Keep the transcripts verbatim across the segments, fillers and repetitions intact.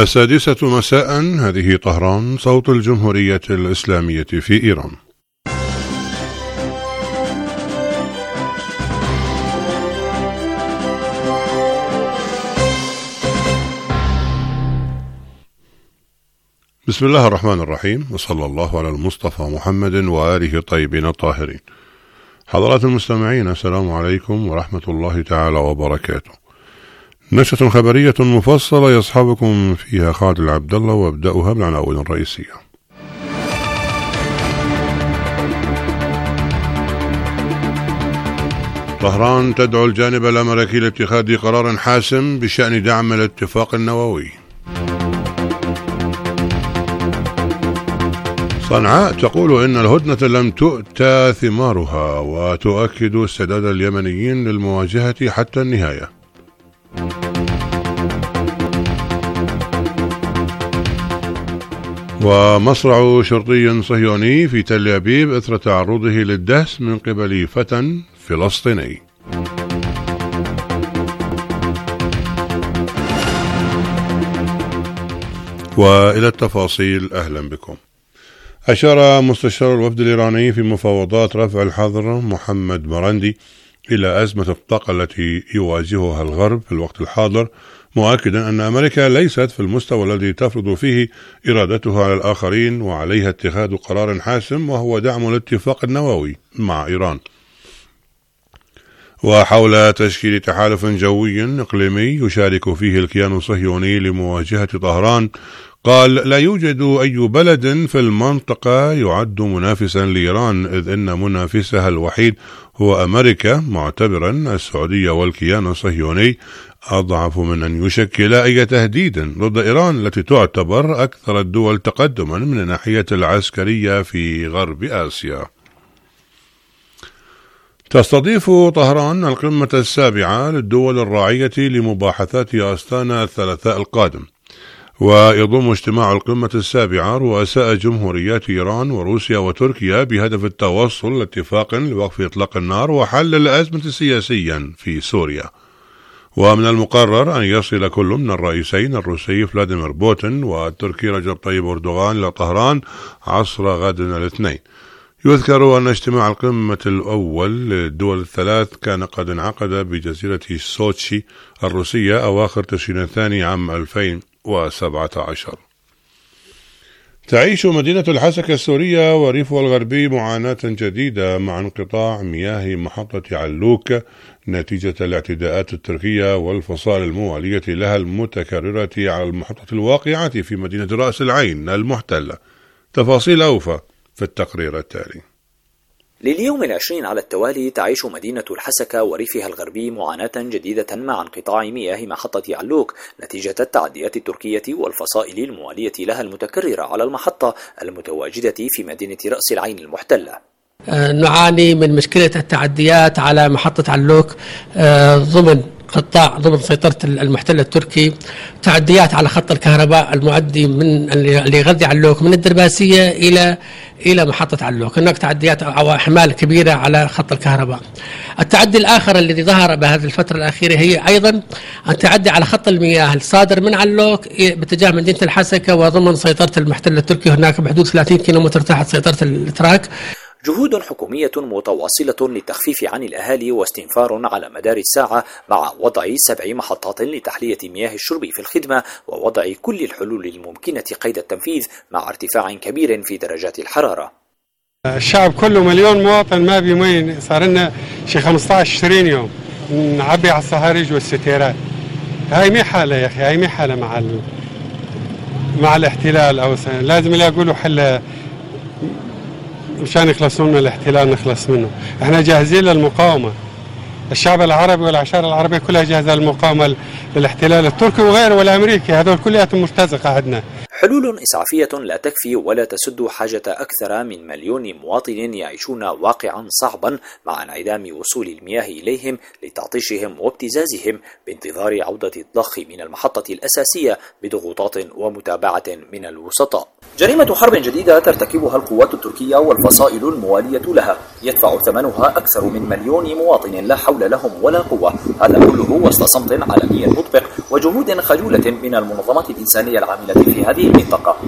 السادسة مساء. هذه طهران، صوت الجمهورية الإسلامية في إيران. بسم الله الرحمن الرحيم، وصلى الله على المصطفى محمد وآله الطيبين الطاهرين. حضرات المستمعين، السلام عليكم ورحمة الله تعالى وبركاته. نشرة خبرية مفصلة يصحبكم فيها خالد العبد الله، وابدأها بالعناوين الرئيسية. طهران تدعو الجانب الأمريكي لاتخاذ قرار حاسم بشأن دعم الاتفاق النووي. صنعاء تقول إن الهدنة لم تؤتى ثمارها، وتؤكد استعداد اليمنيين للمواجهة حتى النهاية. ومصرع شرطي صهيوني في تل أبيب إثر تعرضه للدهس من قبل فتى فلسطيني. وإلى التفاصيل، أهلا بكم. أشار مستشار الوفد الإيراني في مفاوضات رفع الحظر محمد مرندي إلى أزمة الطاقة التي يواجهها الغرب في الوقت الحاضر، مؤكدا أن أمريكا ليست في المستوى الذي تفرض فيه إرادتها على الآخرين، وعليها اتخاذ قرار حاسم وهو دعم الاتفاق النووي مع إيران. وحول تشكيل تحالف جوي إقليمي يشارك فيه الكيان الصهيوني لمواجهة طهران، قال: لا يوجد أي بلد في المنطقة يعد منافسا لإيران، إذ إن منافسها الوحيد هو أمريكا، معتبرا السعودية والكيان الصهيوني أضعف من أن يشكل أي تهديد ضد إيران التي تعتبر أكثر الدول تقدما من الناحية العسكرية في غرب آسيا. تستضيف طهران القمة السابعة للدول الراعية لمباحثات أستانا الثلاثاء القادم، ويضم اجتماع القمة السابعة رؤساء جمهوريات إيران وروسيا وتركيا بهدف التوصل لاتفاق لوقف إطلاق النار وحل الأزمة السياسية في سوريا. ومن المقرر أن يصل كل من الرئيسين الروسي فلاديمير بوتين والتركي رجب طيب أردوغان إلى طهران عصر غد الاثنين. يذكر أن اجتماع القمة الأول للدول الثلاث كان قد انعقد بجزيرة سوتشي الروسية أواخر تشرين الثاني عام ألفين وسبعة عشر. تعيش مدينة الحسكة السورية وريفها الغربي معاناة جديدة مع انقطاع مياه محطة علوك نتيجة الاعتداءات التركية والفصائل الموالية لها المتكررة على المحطة الواقعة في مدينة رأس العين المحتلة. تفاصيل أوفى في التقرير التالي. لليوم العشرين على التوالي تعيش مدينة الحسكة وريفها الغربي معاناة جديدة مع انقطاع مياه محطة علوك نتيجة التعديات التركية والفصائل الموالية لها المتكررة على المحطة المتواجدة في مدينة رأس العين المحتلة. نعاني من مشكلة التعديات على محطة علوك ضمن قطاع ضمن سيطرة المحتل التركي، تعديات على خط الكهرباء المؤدي من اللي يغذي علوك من الدرباسية إلى إلى محطة علوك. هناك تعديات أو أحمال كبيرة على خط الكهرباء. التعدي الآخر الذي ظهر بهذه الفترة الأخيرة هي أيضا التعدي على خط المياه الصادر من علوك باتجاه مدينة الحسكة وضمن سيطرة المحتل التركي، هناك بحدود ثلاثين كيلومتر تحت سيطرة الاتراك. جهود حكومية متواصلة للتخفيف عن الأهالي واستنفار على مدار الساعة مع وضع سبع محطات لتحلية مياه الشرب في الخدمة ووضع كل الحلول الممكنة قيد التنفيذ مع ارتفاع كبير في درجات الحرارة. الشعب كله مليون مواطن ما بيمين، صار لنا شي خمسة عشر عشرين يوم نعبي على الصهاريج والستيرات. هاي مي حالة يا أخي، هاي مي حالة مع ال... مع الاحتلال، أو سنة. لازم يلاقوا له حل مشان يخلصون من الاحتلال، نخلص منه. احنا جاهزين للمقاومة، الشعب العربي والعشائر العربية كلها جاهزة للمقاومة للاحتلال التركي وغيره والأمريكي، هذول كلياتهم مرتزقة عندنا. حلول إسعافية لا تكفي ولا تسد حاجة أكثر من مليون مواطن يعيشون واقعا صعبا مع انعدام وصول المياه إليهم لتعطيشهم وابتزازهم بانتظار عودة الضخ من المحطة الأساسية بضغوطات ومتابعة من الوسطاء. جريمة حرب جديدة ترتكبها القوات التركية والفصائل الموالية لها يدفع ثمنها أكثر من مليون مواطن لا حول لهم ولا قوة، هذا كله وسط صمت عالمي مطبق وجهود خجولة من المنظمات الإنسانية العاملة في هذه المنطقة.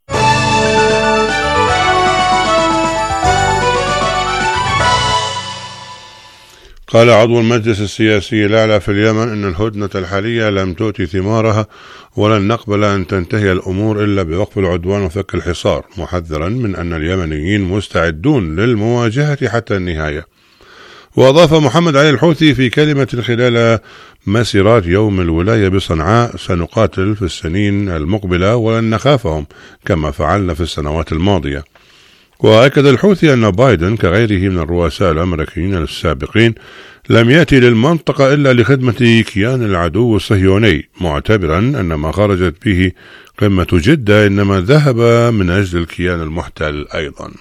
قال عضو المجلس السياسي الأعلى في اليمن أن الهدنة الحالية لم تؤتي ثمارها ولن نقبل أن تنتهي الأمور إلا بوقف العدوان وفك الحصار، محذرا من أن اليمنيين مستعدون للمواجهة حتى النهاية. وأضاف محمد علي الحوثي في كلمة خلال مسيرات يوم الولاية بصنعاء: سنقاتل في السنين المقبلة ولن نخافهم كما فعلنا في السنوات الماضية. وأكد الحوثي أن بايدن كغيره من الرؤساء الأمريكيين السابقين لم يأتي للمنطقة إلا لخدمة كيان العدو الصهيوني، معتبرا أن ما خرجت به قمة جدة إنما ذهب من أجل الكيان المحتل أيضا.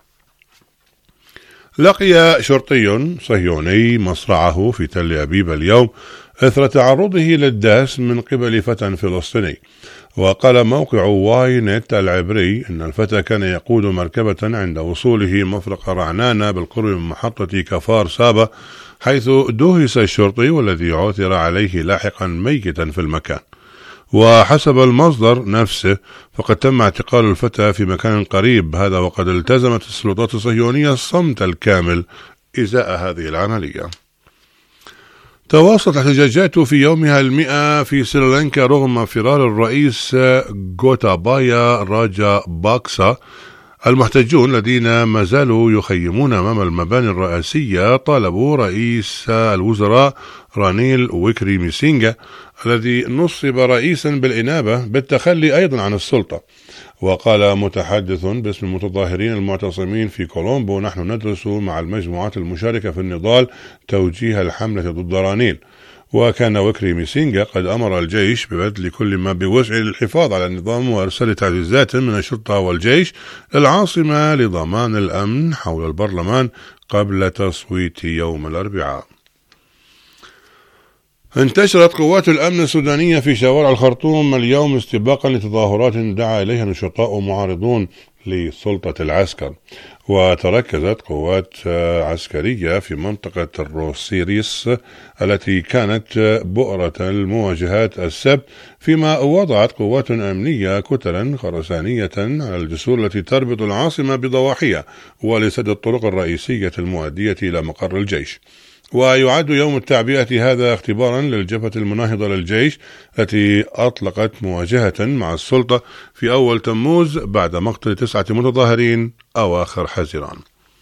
لقي شرطي صهيوني مصرعه في تل أبيب اليوم إثر تعرضه للداس من قبل فتى فلسطيني. وقال موقع واي نت العبري أن الفتى كان يقود مركبة عند وصوله مفرق رعنانة بالقرب من محطة كفار سابا، حيث دهس الشرطي والذي عثر عليه لاحقا ميتا في المكان. وحسب المصدر نفسه فقد تم اعتقال الفتى في مكان قريب، هذا وقد التزمت السلطات الصهيونية الصمت الكامل إزاء هذه العملية. تواصلت الاحتجاجات في يومها المئة في سريلانكا رغم فرار الرئيس غوتابايا راجا باكسا. المحتجون الذين ما زالوا يخيمون أمام المباني الرئاسية طالبوا رئيس الوزراء رانيل ويكريميسينغا الذي نصب رئيسا بالإنابة بالتخلي أيضا عن السلطة. وقال متحدث باسم المتظاهرين المعتصمين في كولومبو: نحن ندرس مع المجموعات المشاركة في النضال توجيه الحملة ضد رانيل. وكان ويكريميسينغا قد أمر الجيش ببذل كل ما بوسعه للحفاظ على النظام وإرسال تعزيزات من الشرطة والجيش للعاصمة لضمان الأمن حول البرلمان قبل تصويت يوم الأربعاء. انتشرت قوات الأمن السودانية في شوارع الخرطوم اليوم استباقا لتظاهرات دعا إليها نشطاء معارضون لسلطة العسكر. وتركزت قوات عسكرية في منطقة الروسيريس التي كانت بؤرة المواجهات السبت، فيما وضعت قوات أمنية كتلا خرسانية على الجسور التي تربط العاصمة بضواحيها ولسد الطرق الرئيسية المؤدية إلى مقر الجيش. ويعد يوم التعبئة هذا اختبارا للجبهة المناهضة للجيش التي أطلقت مواجهة مع السلطة في أول تموز بعد مقتل تسعة متظاهرين أواخر حزيران.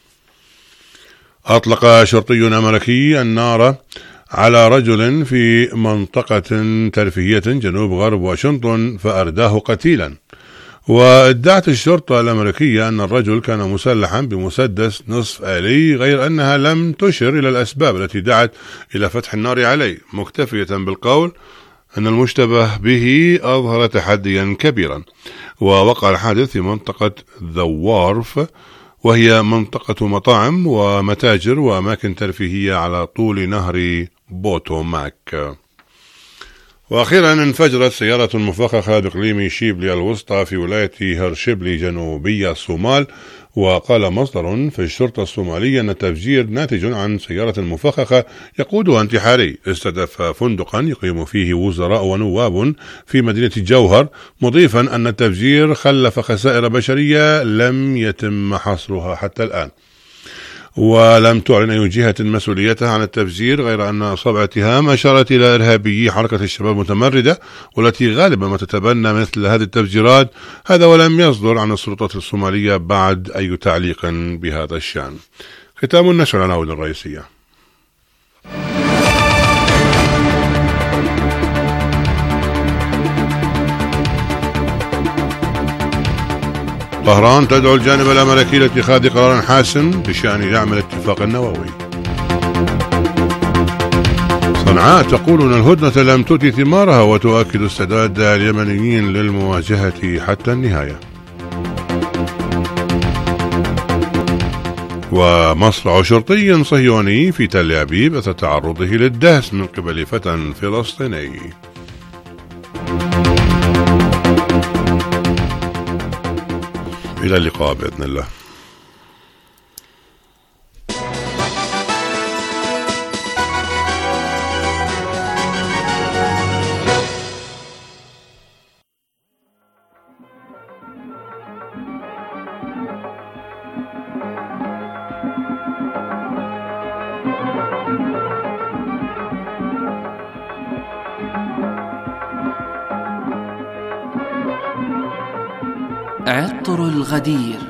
أطلق شرطي أمريكي النار على رجل في منطقة ترفيهية جنوب غرب واشنطن فأرداه قتيلا. وادعت الشرطة الأمريكية أن الرجل كان مسلحا بمسدس نصف آلي، غير أنها لم تشر إلى الأسباب التي دعت إلى فتح النار عليه، مكتفية بالقول أن المشتبه به أظهر تحديا كبيرا. ووقع الحادث في منطقة ذا وارف، وهي منطقة مطاعم ومتاجر وأماكن ترفيهية على طول نهر بوتوماك. وأخيرا انفجرت سيارة مفخخة بإقليم شيبلي الوسطى في ولاية هرشبلي جنوبي الصومال. وقال مصدر في الشرطة الصومالية أن التفجير ناتج عن سيارة مفخخة يقودها انتحاري استهدف فندقا يقيم فيه وزراء ونواب في مدينة جوهر، مضيفا أن التفجير خلف خسائر بشرية لم يتم حصرها حتى الآن. ولم تعلن أي جهة مسؤوليتها عن التفجير، غير أن أصابع اتهام أشارت إلى إرهابيي حركة الشباب المتمردة والتي غالبا ما تتبنى مثل هذه التفجيرات، هذا ولم يصدر عن السلطات الصومالية بعد أي تعليق بهذا الشأن. ختام النشر العناوين الرئيسية. طهران تدعو الجانب الأمريكي لاتخاذ قرار حاسم بشأن دعم الاتفاق النووي. صنعاء تقول أن الهدنة لم تؤتي ثمارها وتؤكد استعداد اليمنيين للمواجهة حتى النهاية. ومصرع شرطي صهيوني في تل أبيب أثر تعرضه للدهس من قبل فتى فلسطيني. إلى اللقاء بإذن الله. عطر الغدير.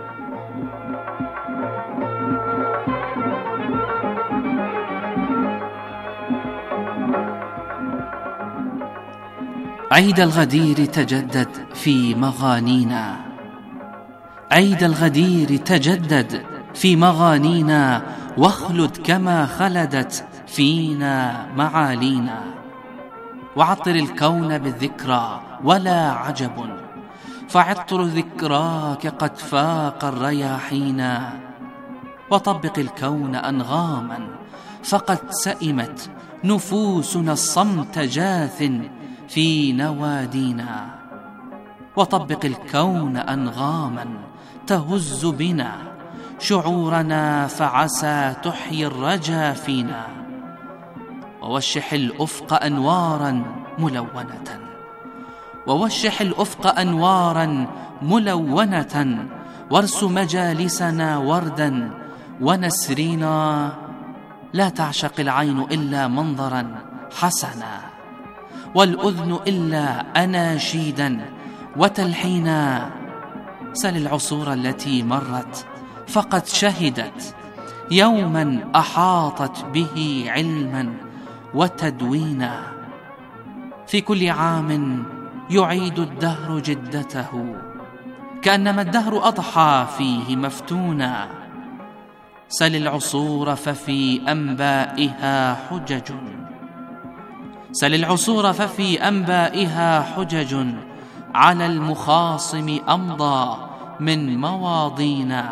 عيد الغدير تجدد في مغانينا، عيد الغدير تجدد في مغانينا، واخلد كما خلدت فينا معالينا. وعطر الكون بالذكرى ولا عجب، فعطر ذكراك قد فاق الرياحينا. وطبق الكون أنغاما فقد سئمت نفوسنا الصمت جاث في نوادينا. وطبق الكون أنغاما تهز بنا شعورنا، فعسى تحيي الرجا فينا. ووشح الأفق أنوارا ملونة، ووشح الأفق أنوارا ملونة، وارس مجالسنا وردا ونسرينا. لا تعشق العين إلا منظرا حسنا، والأذن إلا أناشيدا وتلحينا. سل العصور التي مرت فقد شهدت يوما أحاطت به علما وتدوينا. في كل عام يعيد الدهر جدته، كأنما الدهر أضحى فيه مفتونا. سل العصور ففي أنبائها حجج، سل العصور ففي أنبائها حجج، على المخاصم أمضى من مواضينا.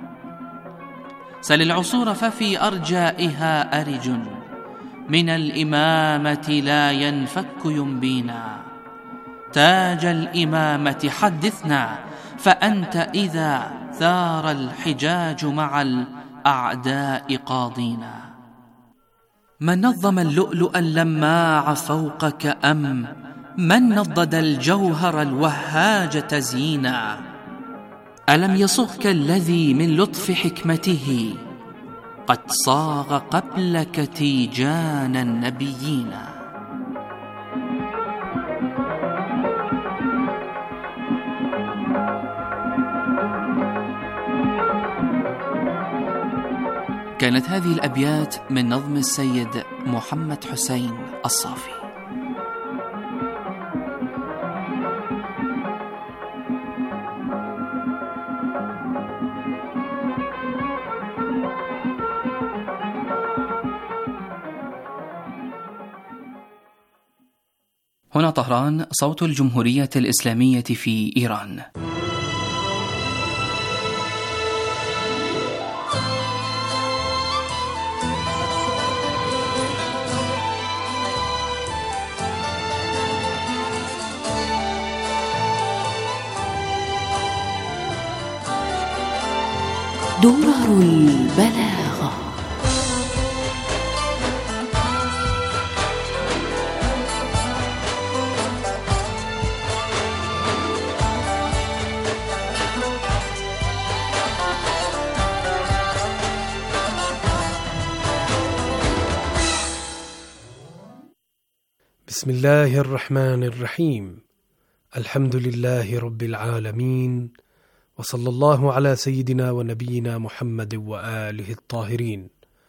سل العصور ففي أرجائها أرج، من الإمامة لا ينفك ينبينا. تاج الإمامة حدثنا، فأنت إذا ثار الحجاج مع الأعداء قاضينا. من نظم اللؤلؤ اللماع فوقك، أم من نضد الجوهر الوهاج تزيينا. ألم يصغك الذي من لطف حكمته قد صاغ قبلك تيجان النبيين. كانت هذه الأبيات من نظم السيد محمد حسين الصافي. هنا طهران، صوت الجمهورية الإسلامية في إيران. درر البلاغة. بسم الله الرحمن الرحيم. الحمد لله رب العالمين، وصلى الله على سيدنا ونبينا محمد وآله الطاهرين.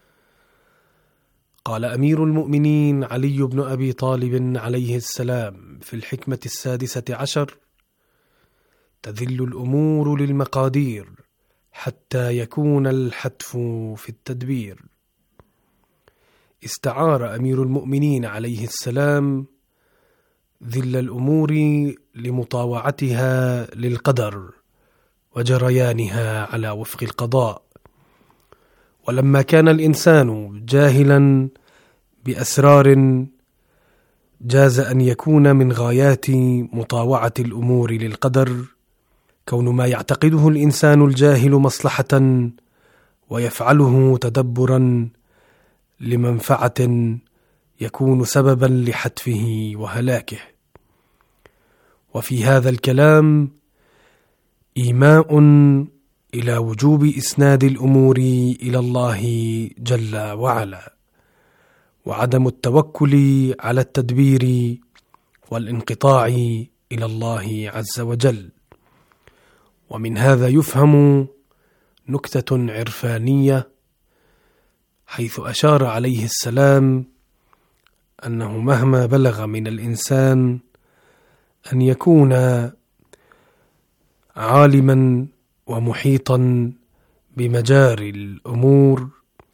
قال أمير المؤمنين علي بن أبي طالب عليه السلام في الحكمة السادسة عشر: تذل الأمور للمقادير حتى يكون الحتف في التدبير. استعار أمير المؤمنين عليه السلام ذل الأمور لمطاوعتها للقدر وجريانها على وفق القضاء. ولما كان الإنسان جاهلا بأسرار جاز أن يكون من غايات مطاوعة الأمور للقدر كون ما يعتقده الإنسان الجاهل مصلحة ويفعله تدبرا لمنفعة يكون سببا لحتفه وهلاكه. وفي هذا الكلام إيماء إلى وجوب إسناد الأمور إلى الله جل وعلا، وعدم التوكل على التدبير والانقطاع إلى الله عز وجل. ومن هذا يفهم نكتة عرفانية، حيث أشار عليه السلام أنه مهما بلغ من الإنسان أن يكون عالما ومحيطا بمجاري الأمور،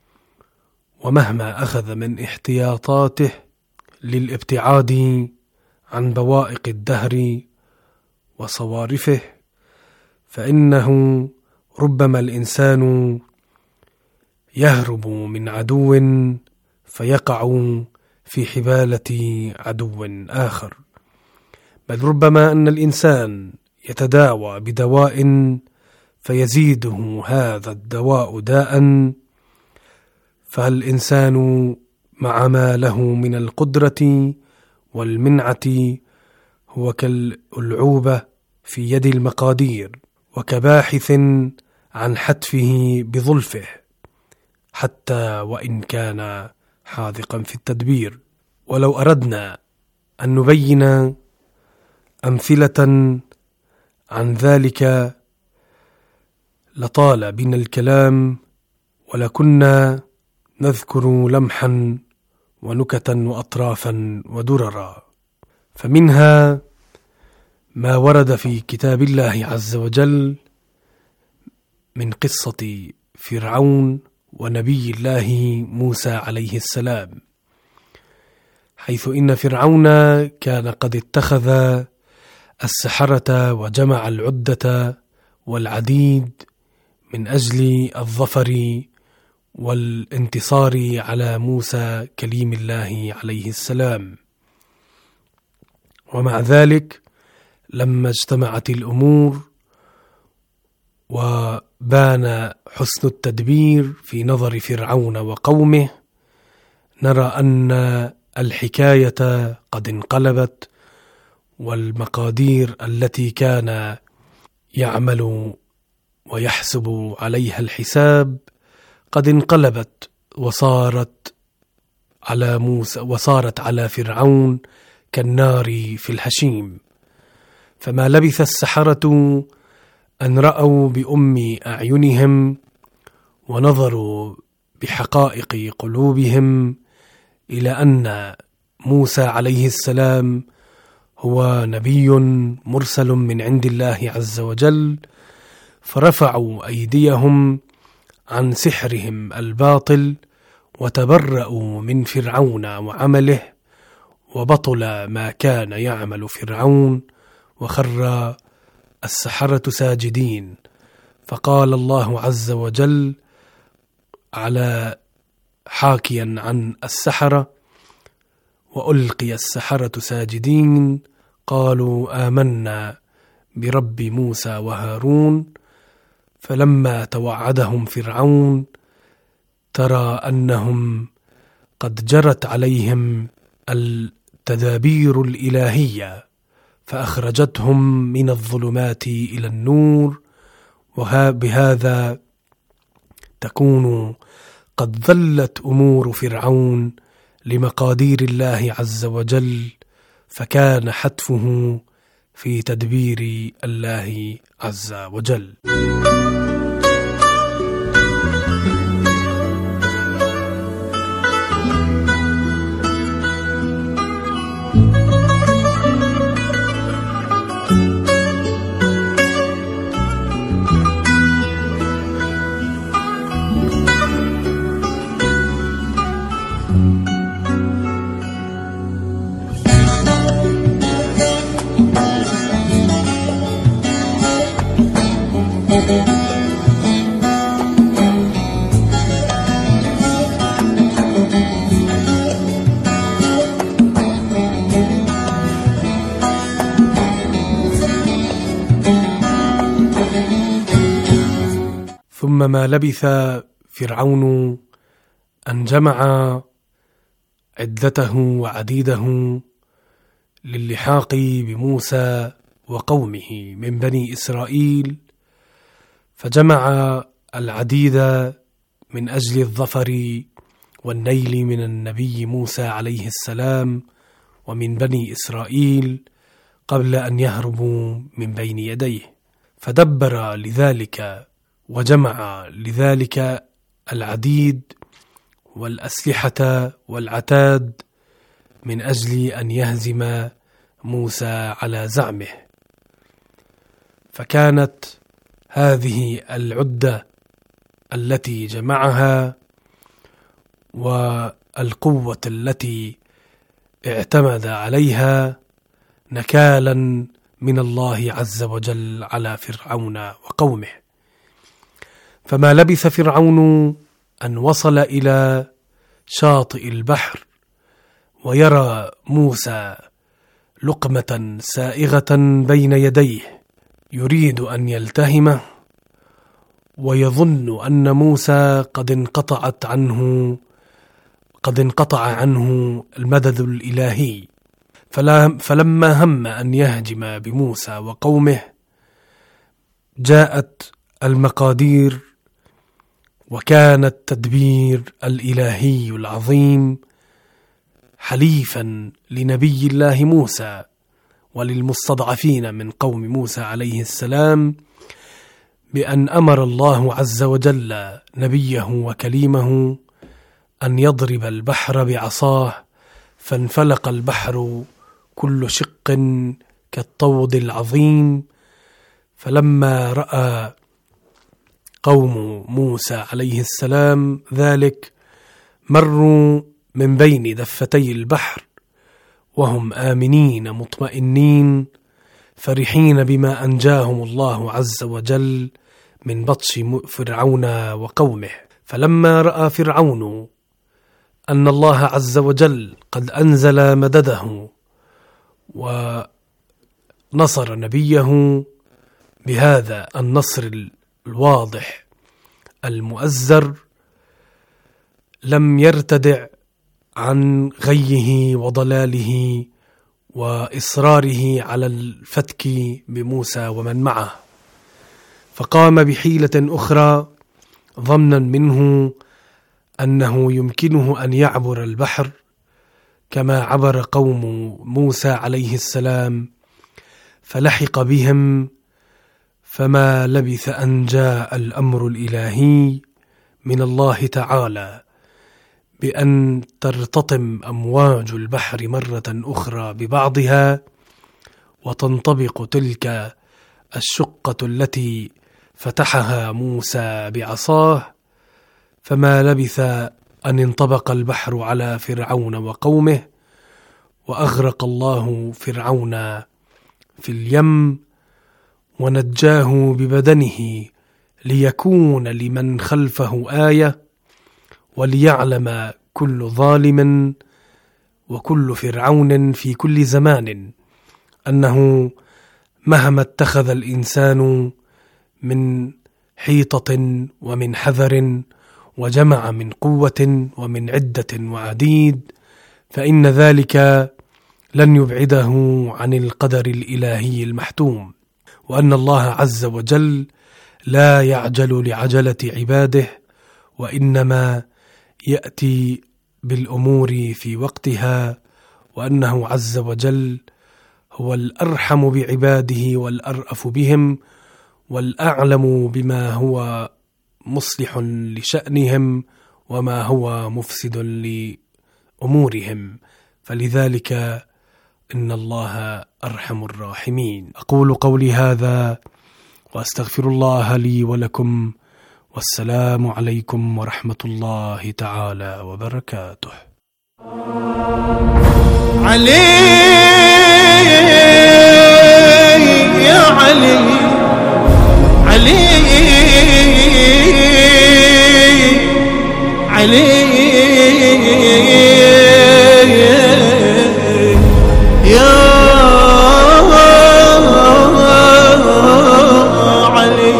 ومهما أخذ من احتياطاته للابتعاد عن بوائق الدهر وصوارفه، فإنه ربما الإنسان يهرب من عدو فيقع في حبالة عدو آخر، بل ربما أن الإنسان يتداوى بدواء فيزيده هذا الدواء داء، فالإنسان مع ما له من القدرة والمنعة هو كالألعوبة في يد المقادير، وكباحث عن حتفه بظلفه حتى وإن كان حاذقا في التدبير. ولو أردنا أن نبين أمثلة عن ذلك لطال بنا الكلام، ولكنا نذكر لمحا ونكتا وأطرافا ودررا. فمنها ما ورد في كتاب الله عز وجل من قصة فرعون ونبي الله موسى عليه السلام، حيث إن فرعون كان قد اتخذ السحرة وجمع العدة والعديد من أجل الظفر والانتصار على موسى كليم الله عليه السلام. ومع ذلك لما اجتمعت الأمور وبان حسن التدبير في نظر فرعون وقومه، نرى أن الحكاية قد انقلبت، والمقادير التي كان يعمل ويحسب عليها الحساب قد انقلبت وصارت على موسى وصارت على فرعون كالنار في الهشيم. فما لبث السحرة أن رأوا بأم أعينهم ونظروا بحقائق قلوبهم إلى أن موسى عليه السلام هو نبي مرسل من عند الله عز وجل، فرفعوا أيديهم عن سحرهم الباطل وتبرأوا من فرعون وعمله، وبطل ما كان يعمل فرعون، وخر السحرة ساجدين. فقال الله عز وجل على حاكيا عن السحرة: وألقي السحرة ساجدين قالوا آمنا برب موسى وهارون. فلما توعدهم فرعون ترى أنهم قد جرت عليهم التدابير الإلهية فأخرجتهم من الظلمات إلى النور، وبهذا تكون قد ظلت أمور فرعون لمقادير الله عز وجل، فكان حتفه في تدبير الله عز وجل. thank you ثم ما لبث فرعون أن جمع عدته وعديده للحاق بموسى وقومه من بني إسرائيل، فجمع العديد من أجل الظفر والنيل من النبي موسى عليه السلام ومن بني إسرائيل قبل أن يهربوا من بين يديه، فدبر لذلك وجمع لذلك العديد والأسلحة والعتاد من أجل أن يهزم موسى على زعمه. فكانت هذه العدة التي جمعها والقوة التي اعتمد عليها نكالا من الله عز وجل على فرعون وقومه. فما لبث فرعون أن وصل إلى شاطئ البحر ويرى موسى لقمة سائغة بين يديه يريد أن يلتهمه، ويظن أن موسى قد انقطعت عنه قد انقطع عنه المدد الإلهي، فلما هم أن يهجم بموسى وقومه جاءت المقادير، وكان التدبير الإلهي العظيم حليفا لنبي الله موسى وللمستضعفين من قوم موسى عليه السلام، بأن أمر الله عز وجل نبيه وكليمه أن يضرب البحر بعصاه، فانفلق البحر كل شق كالطود العظيم. فلما رأى قوم موسى عليه السلام ذلك مروا من بين دفتي البحر وهم آمنين مطمئنين فرحين بما أنجاهم الله عز وجل من بطش فرعون وقومه. فلما رأى فرعون أن الله عز وجل قد أنزل مدده ونصر نبيه بهذا النصر الواضح المؤزر، لم يرتدع عن غيه وضلاله وإصراره على الفتك بموسى ومن معه، فقام بحيلة أخرى ظنا منه أنه يمكنه أن يعبر البحر كما عبر قوم موسى عليه السلام، فلحق بهم. فما لبث أن جاء الأمر الإلهي من الله تعالى بأن ترتطم أمواج البحر مرة أخرى ببعضها، وتنطبق تلك الشقة التي فتحها موسى بعصاه. فما لبث أن انطبق البحر على فرعون وقومه، وأغرق الله فرعون في اليم، ونجاه ببدنه ليكون لمن خلفه آية، وليعلم كل ظالم وكل فرعون في كل زمان أنه مهما اتخذ الإنسان من حيطة ومن حذر وجمع من قوة ومن عدة وعديد، فإن ذلك لن يبعده عن القدر الإلهي المحتوم، وأن الله عز وجل لا يعجل لعجلة عباده، وإنما يأتي بالأمور في وقتها، وأنه عز وجل هو الأرحم بعباده والأرأف بهم والأعلم بما هو مصلح لشأنهم وما هو مفسد لأمورهم، فلذلك إن الله أرحم الراحمين. أقول قولي هذا وأستغفر الله لي ولكم، والسلام عليكم ورحمة الله تعالى وبركاته. علي يا علي علي علي يا علي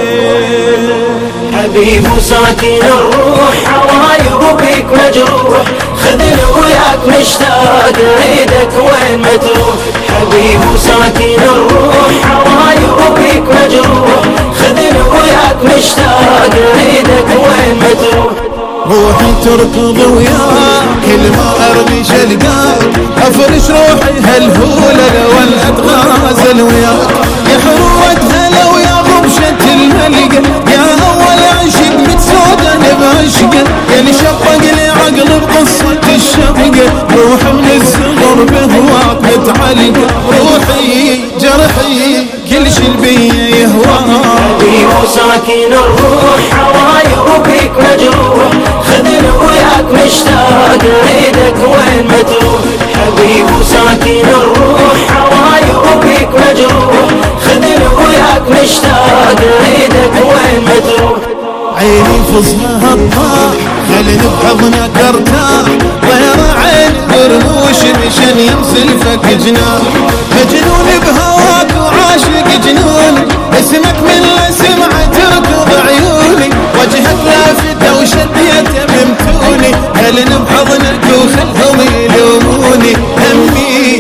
حبيب ساكن الروح حوايب بيك مجروح خذني وياك مشتاق عيدك وين ما تروح حبيب ساكن الروح حوايب بيك مجروح خذني وياك مشتاق عيدك وين ما تروح روحي تركض وياك كل ما ارمش القاك افرش روحي هالهولة ولا اتغازل وياك يا حروتها لو يا غبشة الملقة يا اول عشق متسودن بعشقه يا اللي شقق لي عقل بقصة الشبقة روح من الصغر بهواك متعلقة روحي جرحي كل شي بيا يهواك حبيب ساكن الروح حوايب بيك مجروح خذني وياك مشتاق عيدك وين ما تروح حبيب ساكن الروح حوايب بيك مجروح خذني وياك مشتاق عيدك وين ما تروح عيني فصلها الطاح خلني بحضنك ارتاح طير عيني برموش مشان يمسلفك جناح مجنون بهواك وعاشق جنوني اسمك من لسمعة تركض عيوني وجهك لافتة وشديته بمتوني خلني بحضنك وخلهم يلوموني همي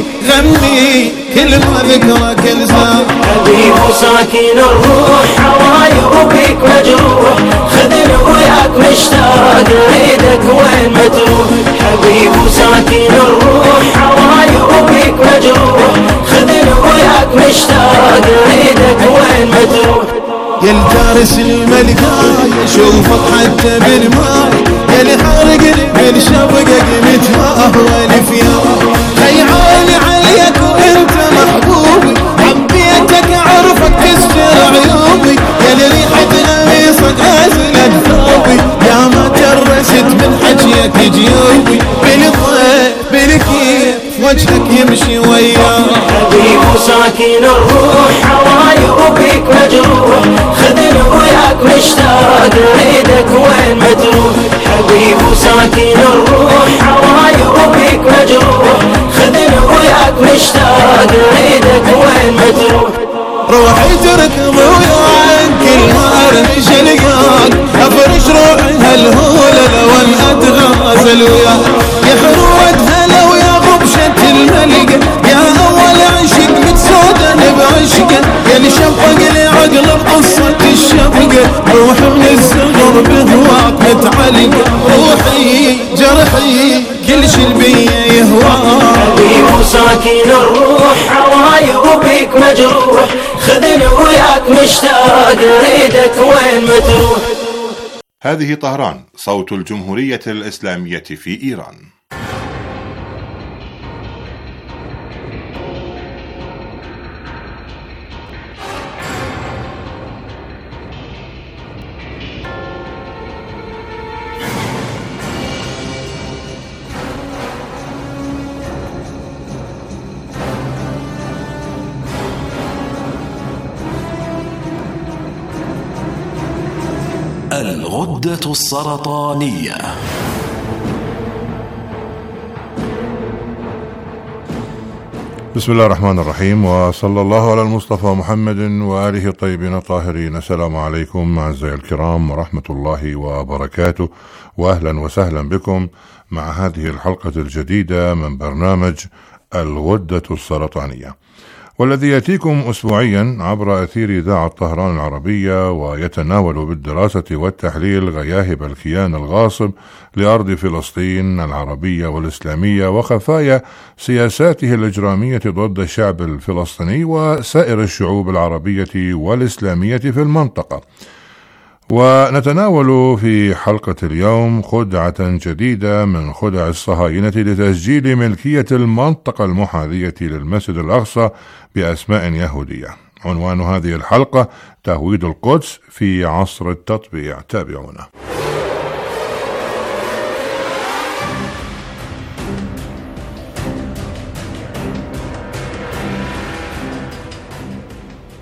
غمي كل ما ذكرك انسان حبيب ساكن الروح حوايب بيك مجروح خذني وياك مشتاق عيدك وين ما تروح حبيب ساكن الروح حوايب بيك مجروح خذني وياك مشتاق عيدك وين ما تروح يا الفارس الملكاي شوفك حتى بالماي يا اللي حارقني بالشبقة قمت ما اهواني فيها خيعاني عليك وانت محبوبي حبيتك اعرفك تستر عيوبي يا اللي ريحة قميصك غازلة ثوبي يا ما ترست من حجيك جيوبي بالضيف بالكيف وجهك يمشي وياه حبيب ساكن الروح حوايب بيك مجروح خذني وياك مشتاق عيدك وين ما تروح حبيب ساكن الروح حوايب بيك مجروح خذني وياك مشتاق عيدك وين ما تروح روحي تركض وياك كل ما ارمش القاك افرش روحي هالهولة لو ان اتغازل وياك يا حروتها لو يا غبشة الملقة يا اول عشق متسودن بعشقه يا اللي شقق لي عقل بقصة الشبقة روح من الصغر بهواك متعلقة روحي جرحي كل شي بيا يهواك حبيب ساكن الروح حوايب بيك مجروح خذني وياك مشتاق عيدك وين ما تروح. هذه طهران صوت الجمهورية الإسلامية في إيران. الغدة السرطانية. بسم الله الرحمن الرحيم، وصلى الله على المصطفى محمد وآله الطيبين الطاهرين. السلام عليكم أعزائي الكرام ورحمة الله وبركاته، وأهلا وسهلا بكم مع هذه الحلقة الجديدة من برنامج الغدة السرطانية، والذي يأتيكم أسبوعيا عبر أثير إذاعة طهران العربية، ويتناول بالدراسة والتحليل غياهب الكيان الغاصب لأرض فلسطين العربية والإسلامية وخفايا سياساته الإجرامية ضد الشعب الفلسطيني وسائر الشعوب العربية والإسلامية في المنطقة. ونتناول في حلقة اليوم خدعة جديدة من خدع الصهاينة لتسجيل ملكية المنطقة المحاذية للمسجد الأقصى بأسماء يهودية. عنوان هذه الحلقة: تهويد القدس في عصر التطبيع. تابعونا.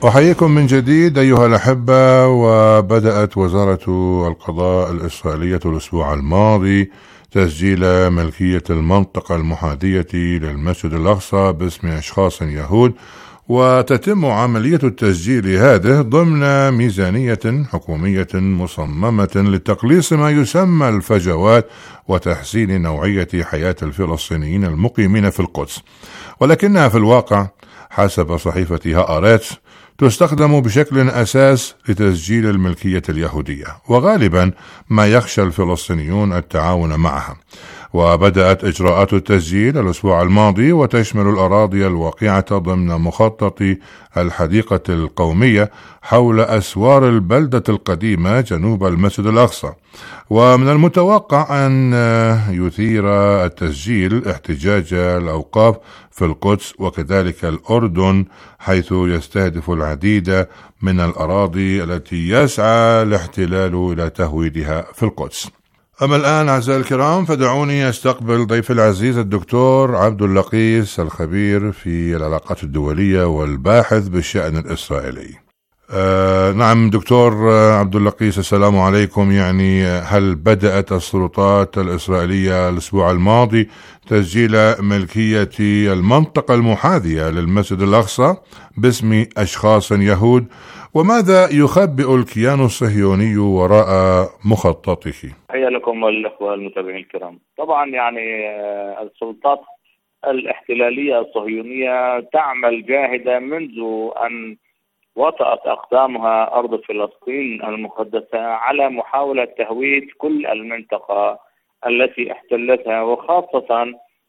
أحييكم من جديد أيها الأحبة. وبدأت وزارة القضاء الإسرائيلية الأسبوع الماضي تسجيل ملكية المنطقة المحاذية للمسجد الأقصى باسم أشخاص يهود، وتتم عملية التسجيل هذه ضمن ميزانية حكومية مصممة لتقليص ما يسمى الفجوات وتحسين نوعية حياة الفلسطينيين المقيمين في القدس، ولكنها في الواقع حسب صحيفة هآرتس تستخدم بشكل أساس لتسجيل الملكية اليهودية، وغالبا ما يخشى الفلسطينيون التعاون معها. وبدأت إجراءات التسجيل الأسبوع الماضي، وتشمل الأراضي الواقعة ضمن مخطط الحديقة القومية حول أسوار البلدة القديمة جنوب المسجد الأقصى. ومن المتوقع أن يثير التسجيل احتجاج الأوقاف في القدس وكذلك الأردن، حيث يستهدف العديد من الأراضي التي يسعى الاحتلال إلى تهويدها في القدس. أما الآن أعزائي الكرام فدعوني أستقبل ضيف العزيز الدكتور عبد اللقيس، الخبير في العلاقات الدولية والباحث بالشأن الإسرائيلي. آه نعم دكتور عبد اللقيس، السلام عليكم. يعني هل بدأت السلطات الإسرائيلية الأسبوع الماضي تسجيل ملكية المنطقة المحاذية للمسجد الأقصى باسم أشخاص يهود؟ وماذا يخبئ الكيان الصهيوني وراء مخططه؟ تحية لكم الأخوة المتابعين الكرام. طبعا يعني السلطات الاحتلالية الصهيونية تعمل جاهدة منذ أن وطأت أقدامها أرض فلسطين المقدسة على محاولة تهويد كل المنطقة التي احتلتها، وخاصة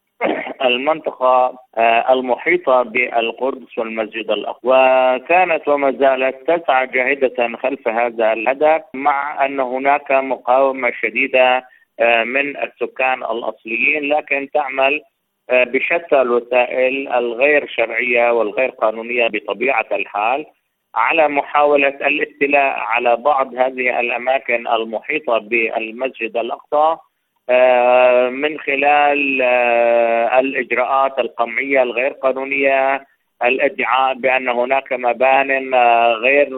المنطقة المحيطة بالقدس والمسجد الأقصى، وكانت وما زالت تسعى جاهدة خلف هذا الهدف، مع أن هناك مقاومة شديدة من السكان الأصليين، لكن تعمل بشتى الوسائل الغير شرعية والغير قانونية بطبيعة الحال على محاولة الاستيلاء على بعض هذه الأماكن المحيطة بالمسجد الأقصى من خلال الإجراءات القمعية الغير قانونية، الادعاء بأن هناك مبان غير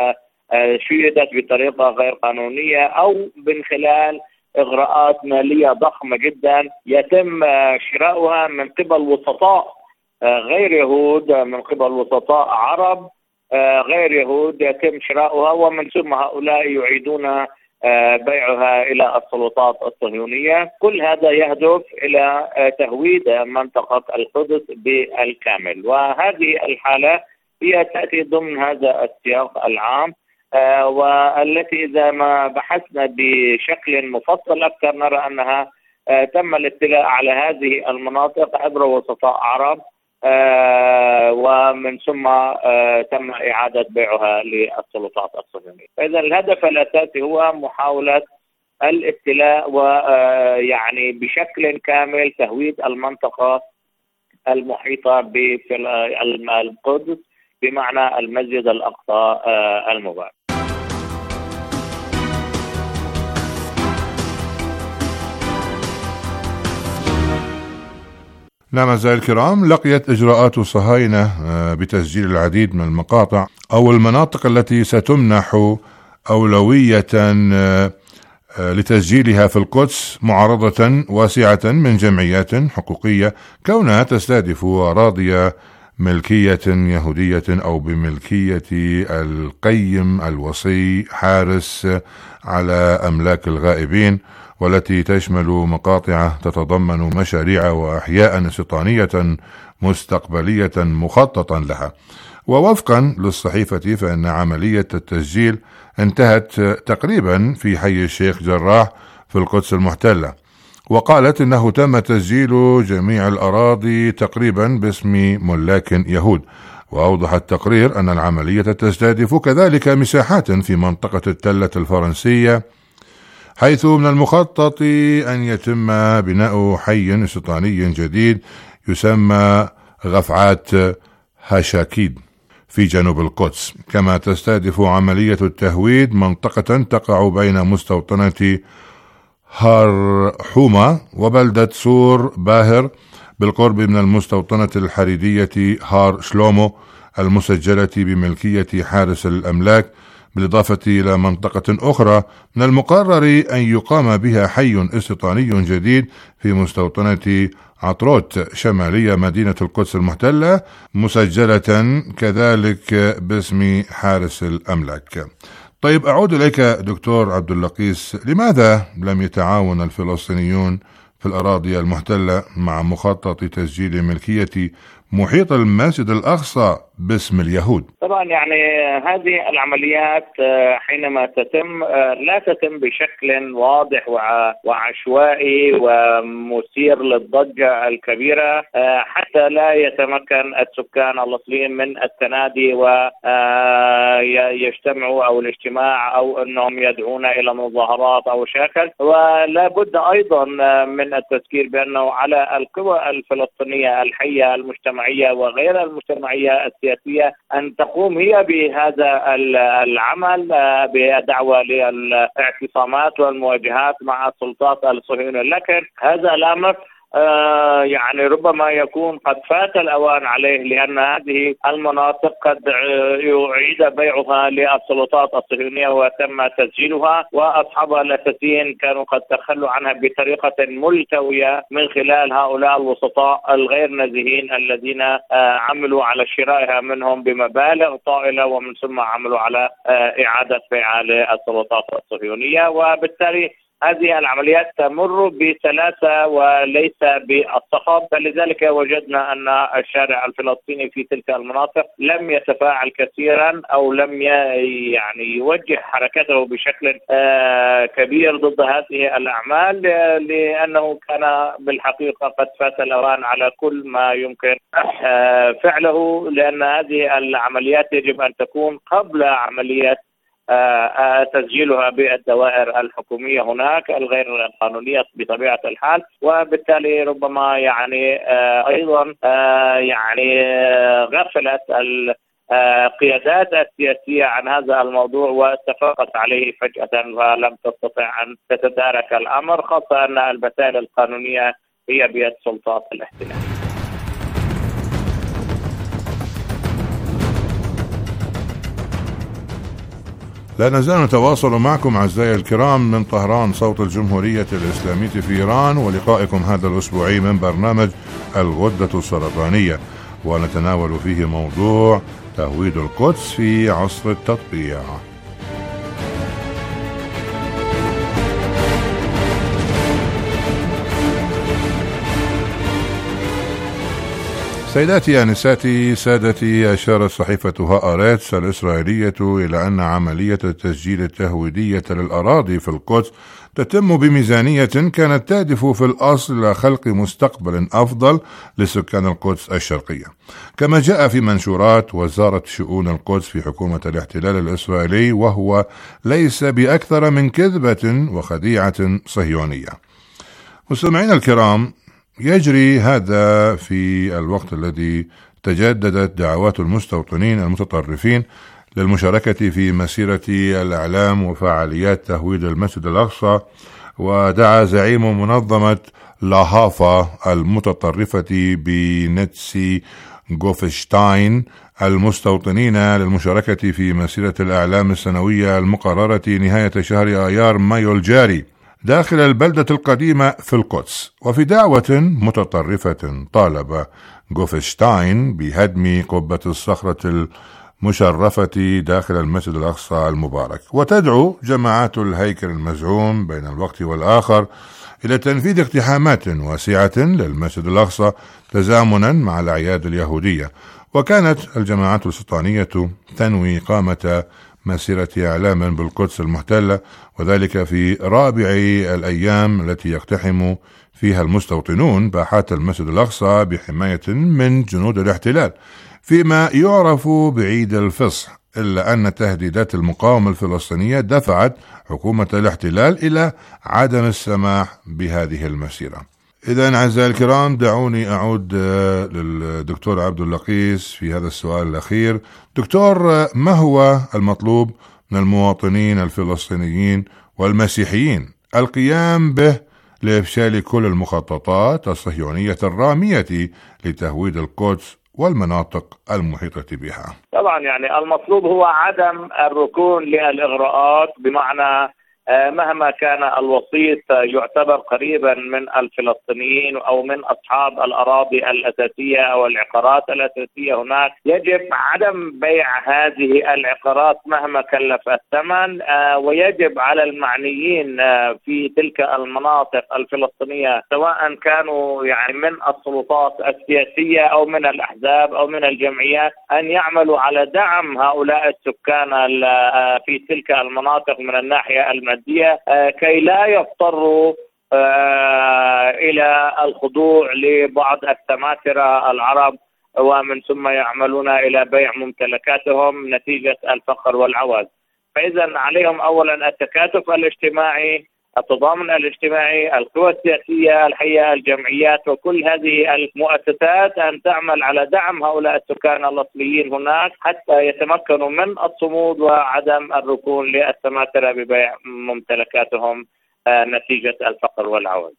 شيدت بطريقة غير قانونية، أو من خلال إغراءات مالية ضخمة جدا يتم شراؤها من قبل وسطاء غير يهود، من قبل وسطاء عرب غير يهود يتم شراؤها، ومن ثم هؤلاء يعيدون بيعها إلى السلطات الصهيونية. كل هذا يهدف إلى تهويد منطقة القدس بالكامل، وهذه الحالة هي تأتي ضمن هذا السياق العام، والتي إذا ما بحثنا بشكل مفصل أكثر نرى أنها تم الاستيلاء على هذه المناطق عبر وسطاء عرب، آه ومن ثم آه تم إعادة بيعها للسلطات الصهيونية. إذا الهدف الأساسي هو محاولة الاستيلاء ويعني بشكل كامل تهويد المنطقة المحيطة بالقدس بمعنى المسجد الأقصى آه المبارك. نعم أعزائي الكرام، لقيت إجراءات الصهاينة بتسجيل العديد من المقاطع أو المناطق التي ستمنح أولوية لتسجيلها في القدس معارضة واسعة من جمعيات حقوقية، كونها تستهدف أراضي ملكية يهودية أو بملكية القيم الوصي حارس على أملاك الغائبين، والتي تشمل مقاطع تتضمن مشاريع وأحياء استيطانية مستقبلية مخططا لها. ووفقا للصحيفة فإن عملية التسجيل انتهت تقريبا في حي الشيخ جراح في القدس المحتلة، وقالت إنه تم تسجيل جميع الأراضي تقريبا باسم ملاك يهود. وأوضح التقرير أن العملية تستهدف كذلك مساحات في منطقة التلة الفرنسية، حيث من المخطط أن يتم بناء حي استيطاني جديد يسمى غفعات هاشاكيد في جنوب القدس. كما تستهدف عملية التهويد منطقة تقع بين مستوطنة هار حومة وبلدة سور باهر بالقرب من المستوطنة الحريدية هار شلومو المسجلة بملكية حارس الأملاك، بالإضافة إلى منطقة أخرى من المقرر أن يقام بها حي استيطاني جديد في مستوطنة عطروت شمالية مدينة القدس المحتلة، مسجلة كذلك باسم حارس الأملاك. طيب، أعود إليك دكتور عبد اللقيس، لماذا لم يتعاون الفلسطينيون في الأراضي المحتلة مع مخطط تسجيل ملكية محيط المسجد الأقصى باسم اليهود؟ طبعا يعني هذه العمليات حينما تتم لا تتم بشكل واضح وعشوائي ومثير للضجة الكبيرة حتى لا يتمكن السكان الأصليين من التنادي ويجتمعوا أو الاجتماع أو أنهم يدعون إلى مظاهرات أو شكل. ولا بد أيضا من التذكير بأنه على القوى الفلسطينية الحية المجتمعية وغير المجتمعية السياسية أن تقوم هي بهذا العمل بدعوة للاعتصامات والمواجهات مع السلطات الصهيونية، لكن هذا الأمر آه يعني ربما يكون قد فات الأوان عليه، لأن هذه المناطق قد يعيد بيعها للسلطات الصهيونية وتم تسجيلها، وأصحابها الأساسيين كانوا قد تخلوا عنها بطريقة ملتوية من خلال هؤلاء الوسطاء الغير نزيهين الذين آه عملوا على شرائها منهم بمبالغ طائلة، ومن ثم عملوا على آه إعادة بيعها للسلطات الصهيونية. وبالتالي هذه العمليات تمر بسلاسة وليس بالصخب، فلذلك وجدنا أن الشارع الفلسطيني في تلك المناطق لم يتفاعل كثيرا أو لم يعني يوجه حركته بشكل كبير ضد هذه الأعمال، لأنه كان بالحقيقة قد فات الأوان على كل ما يمكن فعله، لأن هذه العمليات يجب أن تكون قبل عملية آه تسجيلها بالدوائر الحكومية هناك الغير قانونية بطبيعة الحال. وبالتالي ربما يعني آه أيضا آه يعني آه غفلت القيادات السياسية عن هذا الموضوع واتفقت عليه فجأة ولم تستطع أن تتدارك الأمر، خاصة أن البسائل القانونية هي بيد سلطات الاحتلال. لا نزال نتواصل معكم أعزائي الكرام من طهران، صوت الجمهورية الإسلامية في إيران، ولقائكم هذا الأسبوعي من برنامج الغدة السرطانية، ونتناول فيه موضوع تهويد القدس في عصر التطبيع. سيداتي أنساتي سادتي، أشارت صحيفة هآرتس الإسرائيلية إلى أن عملية التسجيل التهويدية للأراضي في القدس تتم بميزانية كانت تهدف في الأصل إلى خلق مستقبل أفضل لسكان القدس الشرقية، كما جاء في منشورات وزارة شؤون القدس في حكومة الاحتلال الإسرائيلي، وهو ليس بأكثر من كذبة وخديعة صهيونية. مستمعينا الكرام، يجري هذا في الوقت الذي تجددت دعوات المستوطنين المتطرفين للمشاركة في مسيرة الإعلام وفعاليات تهويد المسجد الأقصى، ودعا زعيم منظمة لاهافا المتطرفة بنتسي غوفشتاين المستوطنين للمشاركة في مسيرة الإعلام السنوية المقررة نهاية شهر آيار مايو الجاري داخل البلدة القديمة في القدس. وفي دعوة متطرفة طالب غوفشتاين بهدم قبة الصخرة المشرفة داخل المسجد الأقصى المبارك، وتدعو جماعات الهيكل المزعوم بين الوقت والآخر إلى تنفيذ اقتحامات واسعة للمسجد الأقصى تزامنا مع الأعياد اليهودية. وكانت الجماعات السلطانية تنوي إقامة مسيرة إعلام بالقدس المحتلة، وذلك في رابع الأيام التي يقتحم فيها المستوطنون باحات المسجد الأقصى بحماية من جنود الاحتلال، فيما يعرف بعيد الفصح، إلا أن تهديدات المقاومة الفلسطينية دفعت حكومة الاحتلال إلى عدم السماح بهذه المسيرة. إذن أعزائي الكرام، دعوني أعود للدكتور عبد اللقيس في هذا السؤال الأخير. دكتور، ما هو المطلوب من المواطنين الفلسطينيين والمسيحيين القيام به لإفشال كل المخططات الصهيونية الرامية لتهويد القدس والمناطق المحيطة بها. طبعا يعني المطلوب هو عدم الركون للإغراءات، بمعنى مهما كان الوسيط يعتبر قريبا من الفلسطينيين أو من أصحاب الأراضي الأساسية أو العقارات الأساسية هناك، يجب عدم بيع هذه العقارات مهما كلف الثمن، ويجب على المعنيين في تلك المناطق الفلسطينية سواء كانوا يعني من السلطات السياسية أو من الأحزاب أو من الجمعيات أن يعملوا على دعم هؤلاء السكان في تلك المناطق من الناحية المادية كي لا يضطروا إلى الخضوع لبعض السماسرة العرب ومن ثم يعملون إلى بيع ممتلكاتهم نتيجة الفقر والعوز. فإذا عليهم أولا التكاتف الاجتماعي، التضامن الاجتماعي، القوى السياسية، الحياة، الجمعيات، وكل هذه المؤسسات أن تعمل على دعم هؤلاء السكان الأصليين هناك حتى يتمكنوا من الصمود وعدم الركون للسماسرة ببيع ممتلكاتهم نتيجة الفقر والعوز.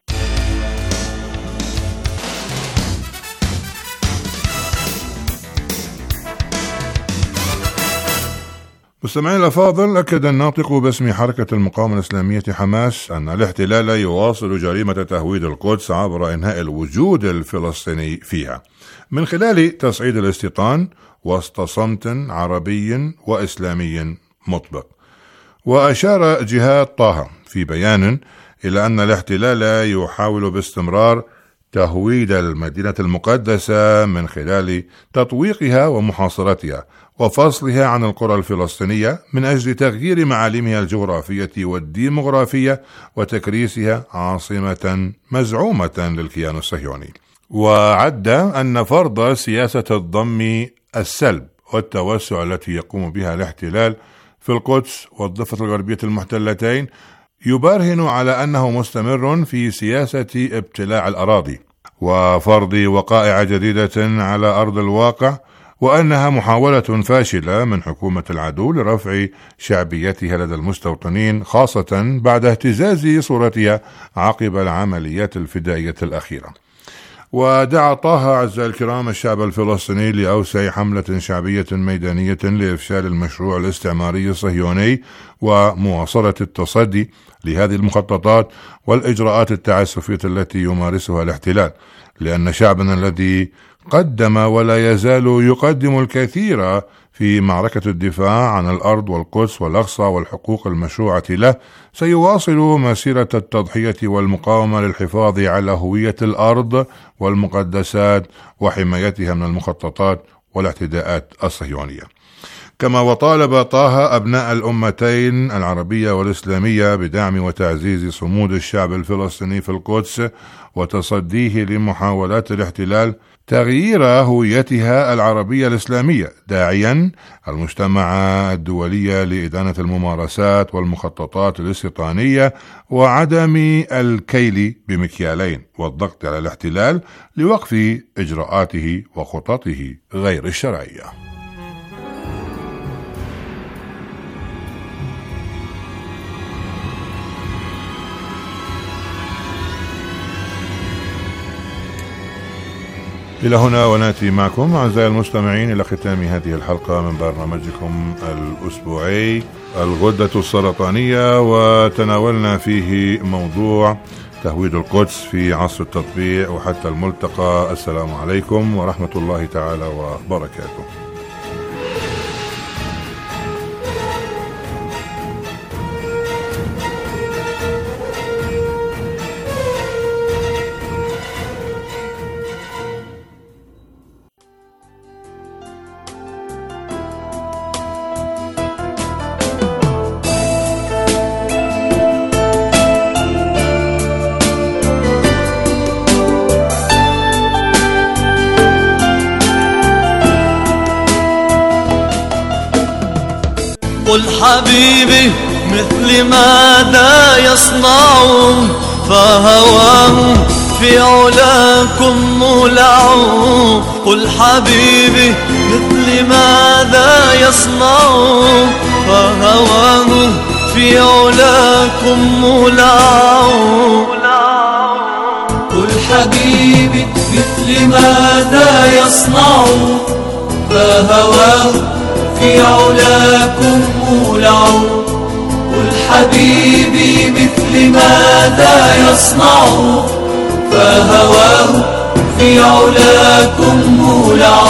مستمعين الأفاضل، أكد الناطق باسم حركة المقاومة الإسلامية حماس أن الاحتلال يواصل جريمة تهويد القدس عبر إنهاء الوجود الفلسطيني فيها من خلال تصعيد الاستيطان وسط صمت عربي وإسلامي مطبق. وأشار جهاد طه في بيان إلى أن الاحتلال يحاول باستمرار تهويد المدينة المقدسة من خلال تطويقها ومحاصرتها وفصلها عن القرى الفلسطينية من أجل تغيير معالمها الجغرافية والديمغرافية وتكريسها عاصمة مزعومة للكيان الصهيوني. وعد أن فرض سياسة الضم السلب والتوسع التي يقوم بها الاحتلال في القدس والضفة الغربية المحتلتين يبرهن على أنه مستمر في سياسة ابتلاع الأراضي وفرض وقائع جديدة على أرض الواقع، وأنها محاولة فاشلة من حكومة العدو لرفع شعبيتها لدى المستوطنين، خاصة بعد اهتزاز صورتها عقب العمليات الفدائية الأخيرة. ودعا طه أعزائي الكرام الشعب الفلسطيني لأوسع حملة شعبية ميدانية لإفشال المشروع الاستعماري الصهيوني ومواصلة التصدي لهذه المخططات والإجراءات التعسفية التي يمارسها الاحتلال، لأن شعبنا الذي قدم ولا يزال يقدم الكثير في معركة الدفاع عن الأرض والقدس والأقصى والحقوق المشروعة له سيواصل مسيرة التضحية والمقاومة للحفاظ على هوية الأرض والمقدسات وحمايتها من المخططات والاعتداءات الصهيونية. كما وطالب طه أبناء الأمتين العربية والإسلامية بدعم وتعزيز صمود الشعب الفلسطيني في القدس وتصديه لمحاولات الاحتلال تغيير هويتها العربية الإسلامية، داعيا المجتمع الدولي لإدانة الممارسات والمخططات الاستيطانية وعدم الكيل بمكيالين والضغط على الاحتلال لوقف إجراءاته وخططه غير الشرعية. إلى هنا ونأتي معكم أعزائي المستمعين إلى ختام هذه الحلقة من برنامجكم الأسبوعي الغدة السرطانية، وتناولنا فيه موضوع تهويد القدس في عصر التطبيع. وحتى الملتقى، السلام عليكم ورحمة الله تعالى وبركاته. قل حبيبي مثل ماذا يصنعون، فهواهم في علاكم مولع. قل حبيبي مثل ماذا يصنعون، فهواهم في علاكم مولع. قل حبيبي مثل ماذا يصنعون، يصنع، فهواه في علاكم مولع. قل حبيبي مثل ماذا يصنع، فهواه في علاكم مولع.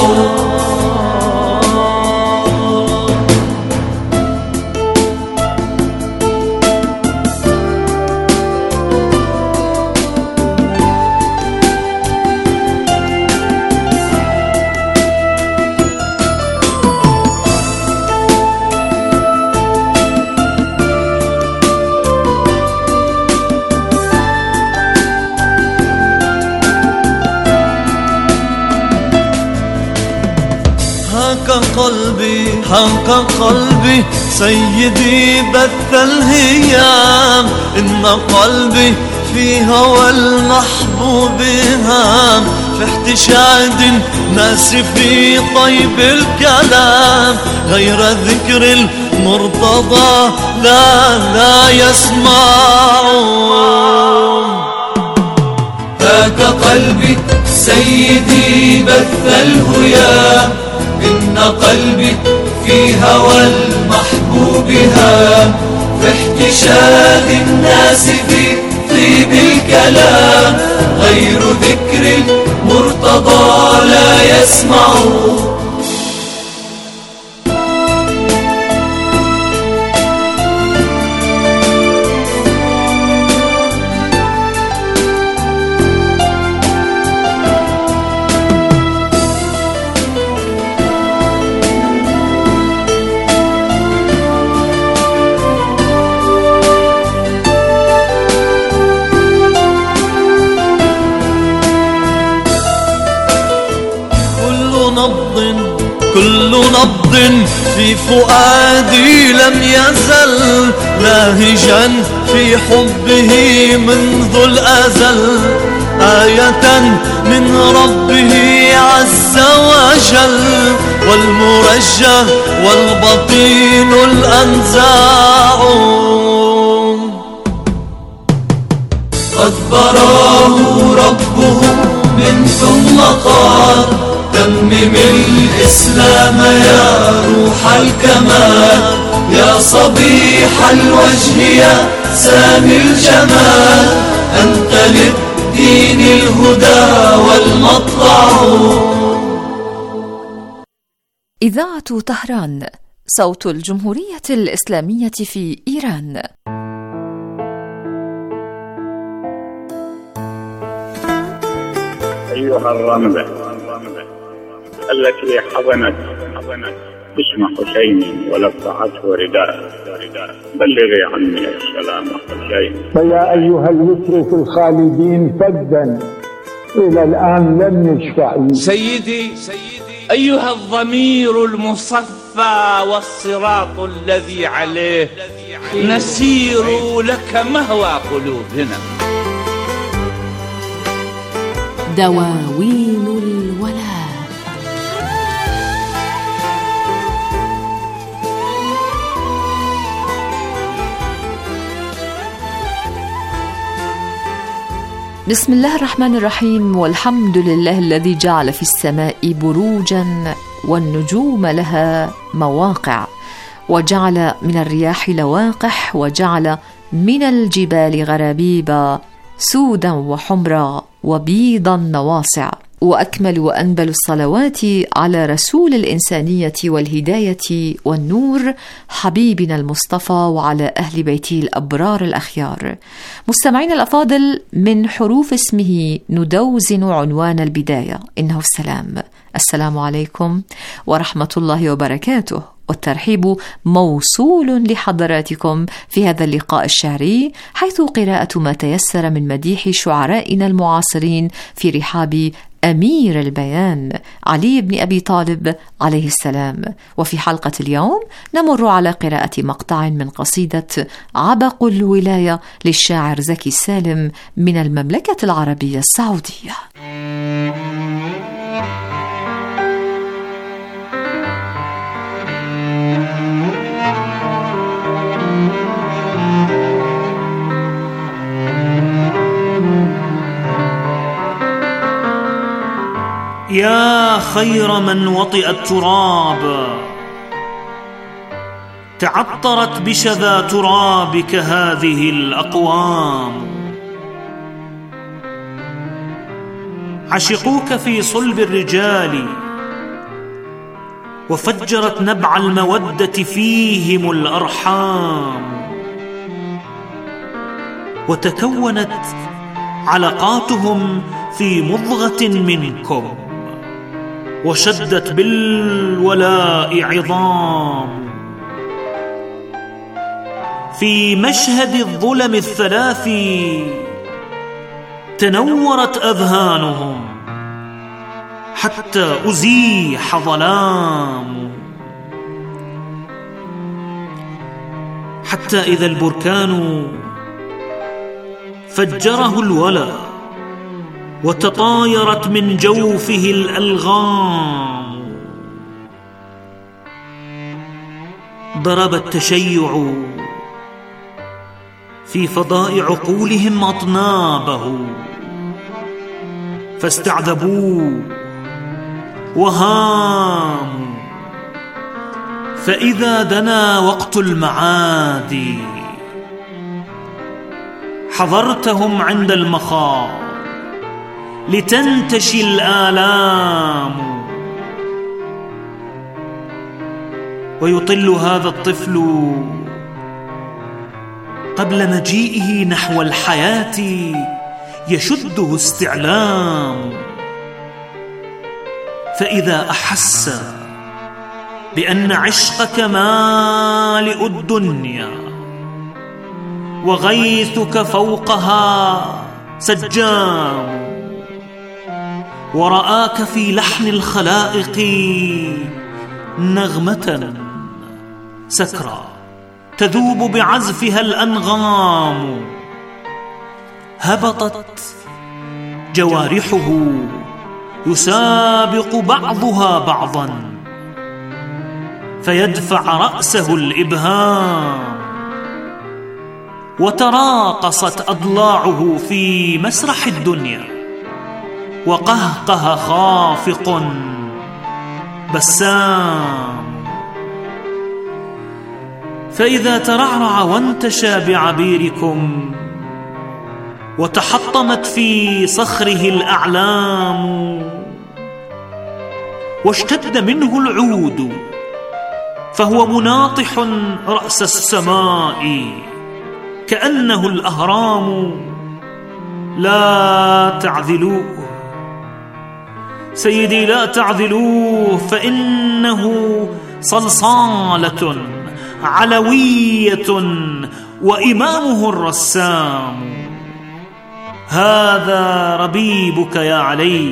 قلبي حق قلبي سيدي بث الهيام، إن قلبي في هوى المحبوب هام، في احتشاد الناس في طيب الكلام، غير ذكر المرتضى لا لا يسمعون. ذاك قلبي سيدي بث الهيام، إن قلبي في هوى المحبوب هام، في احتشاد الناس في طيب الكلام، غير ذكر المرتضى لا يسمع. كل نبض في فؤادي لم يزل لاهجا في حبه منذ الأزل، آية من ربه عز وجل، والمرجى والبطين الأنزاع. قد براه ربه من ثم قال تمم الإسلام يا روح الكمال، يا صبيح الوجه يا سامي الجمال، أنت للدين الهدى والمطلع. إذاعة طهران، صوت الجمهورية الإسلامية في إيران. أيها الرملة التي حضنت اسم حسين ولفعته رداء، بلغي عني السلام حسين. فيا أيها الوتر في الخالدين فدا إلى الآن لم يشفع. سيدي أيها الضمير المصفى والصراط الذي عليه نسير لك مهوى قلوبنا. دواوين الولاء. بسم الله الرحمن الرحيم، والحمد لله الذي جعل في السماء بروجا والنجوم لها مواقع، وجعل من الرياح لواقح، وجعل من الجبال غرابيب سودا وحمرا وبيضا نواصع. وأكمل وأنبل الصلوات على رسول الإنسانية والهداية والنور حبيبنا المصطفى وعلى أهل بيته الأبرار الأخيار. مستمعين الأفاضل، من حروف اسمه ندوزن عنوان البداية، إنه السلام. السلام عليكم ورحمة الله وبركاته، والترحيب موصول لحضراتكم في هذا اللقاء الشعري، حيث قراءة ما تيسر من مديح شعرائنا المعاصرين في رحاب أمير البيان علي بن أبي طالب عليه السلام. وفي حلقة اليوم نمر على قراءة مقطع من قصيدة عبق الولاية للشاعر زكي سالم من المملكة العربية السعودية. يا خير من وطئ التراب، تعطرت بشذا ترابك هذه الأقوام. عشقوك في صلب الرجال، وفجرت نبع المودة فيهم الأرحام، وتكونت علقاتهم في مضغة منكم، وشدت بالولاء عظام. في مشهد الظلم الثلاث تنورت أذهانهم حتى أزيح ظلام، حتى إذا البركان فجره الولا وتطايرت من جوفه الألغام، ضرب التشيع في فضاء عقولهم أطنابه، فاستعذبوه وهاموا. فإذا دنا وقت المعاد حضرتهم عند المخاض لتنتشي الآلام. ويطل هذا الطفل قبل مجيئه نحو الحياة يشده استعلام، فإذا أحس بأن عشقك مالئ الدنيا وغيثك فوقها سجام، ورآك في لحن الخلائق نغمة سكرى تذوب بعزفها الأنغام، هبطت جوارحه يسابق بعضها بعضا فيدفع رأسه الإبهام، وتراقصت أضلاعه في مسرح الدنيا، وقهقه خافق بسام. فإذا ترعرع وانتشى بعبيركم وتحطمت في صخره الأعلام، واشتد منه العود فهو مناطح رأس السماء كأنه الأهرام، لا تعذلوه سيدي، لا تعذلوه، فإنه صلصالة علوية وإمامه الرسام. هذا ربيبك يا علي،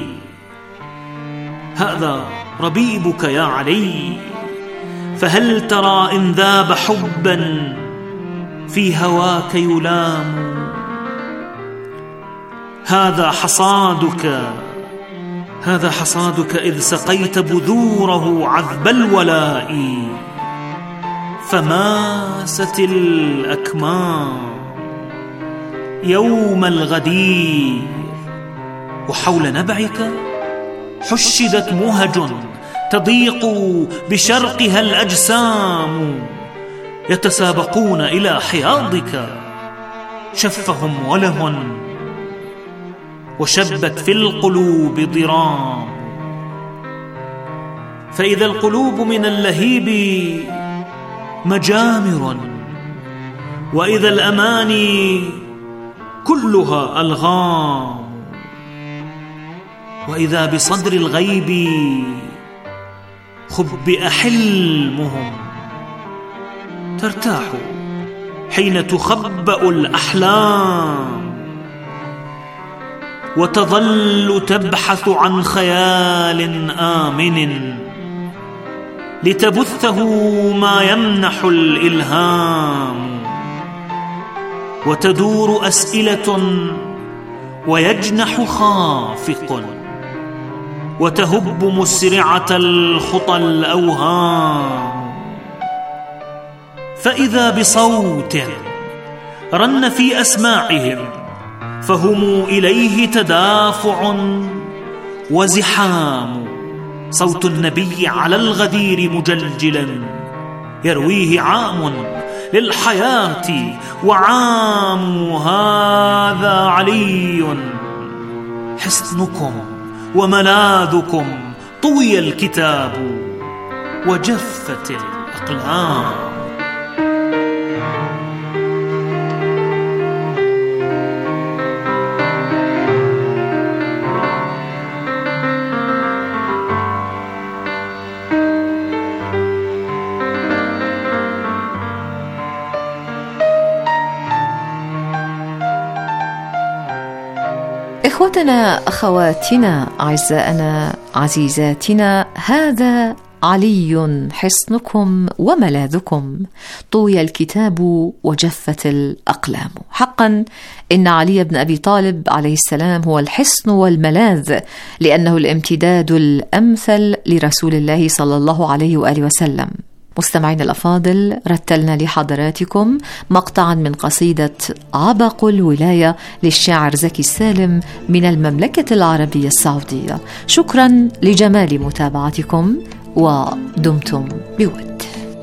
هذا ربيبك يا علي، فهل ترى إن ذاب حبا في هواك يلام؟ هذا حصادك، هذا حصادك إذ سقيت بذوره عذب الولاء، فماست الأكمام يوم الغدير، وحول نبعك حشدت مهج تضيق بشرقها الأجسام، يتسابقون إلى حياضك، شفهم وله وشبت في القلوب ضرام. فإذا القلوب من اللهيب مجامر، وإذا الأماني كلها ألغام، وإذا بصدر الغيب خبئ حلمهم، ترتاح حين تخبأ الأحلام، وتظل تبحث عن خيال آمن لتبثه ما يمنح الإلهام، وتدور أسئلة ويجنح خافق، وتهب مسرعة الخطى الأوهام. فإذا بصوت رن في أسماعهم فهم إليه تدافع، وزحام، صوت النبي على الغدير مجلجلا يرويه عام للحياة وعام هذا علي، حصنكم وملاذكم طوي الكتاب وجفت الأقلام. إخوتنا أخواتنا أعزائنا عزيزاتنا، هذا علي حصنكم وملاذكم، طوي الكتاب وجفت الأقلام. حقا إن علي بن أبي طالب عليه السلام هو الحصن والملاذ، لأنه الامتداد الأمثل لرسول الله صلى الله عليه وآله وسلم. مستمعين الأفاضل، رتلنا لحضراتكم مقطعا من قصيدة عبق الولاية للشاعر زكي السالم من المملكة العربية السعودية. شكرا لجمال متابعتكم ودمتم بود.